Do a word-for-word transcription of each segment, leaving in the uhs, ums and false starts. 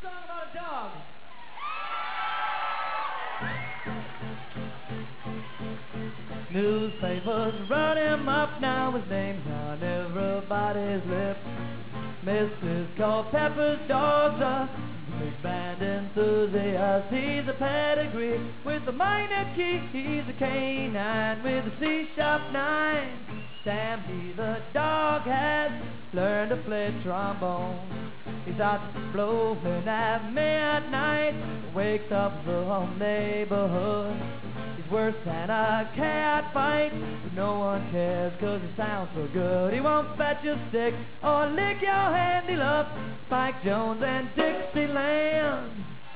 song about a dog. Newspapers run him up now, his name's on everybody's lips. Missus Culpepper's dog's a big band enthusiast. He's a pedigree with the minor key. He's a canine with a C-sharp nine. Stampy the dog has learned to play trombone. He starts blowing at midnight, wakes up the whole neighborhood. He's worse than a cat fight, but no one cares cause he sounds so good. He won't fetch a stick or lick your hand. He loves Spike Jones and Dixieland.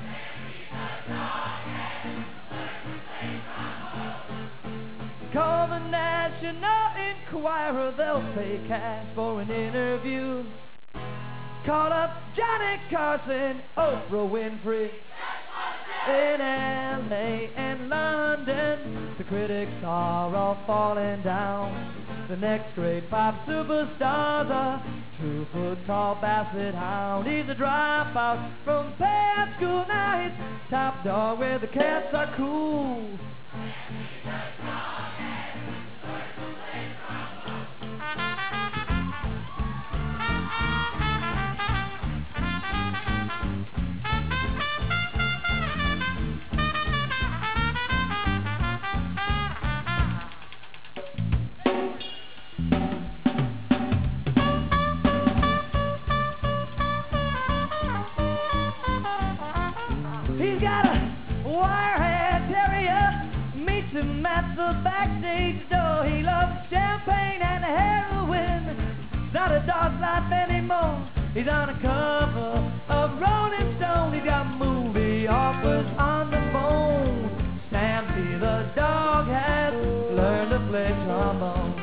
Call the National Enquirer, they'll pay cash for an interview. Call up Johnny Carson, Oprah Winfrey. In L A and London, the critics are all falling down. The next great pop superstar's a two-foot tall basset hound. He's a dropout from bad school, now he's top dog where the cats are cool. He's got a wire-haired terrier, meets him at the backstage door. He loves champagne and heroin. It's not a dog's life anymore. He's on a cover of Rolling Stone. He's got movie offers on the phone. Stampy the dog has learned to play trombone.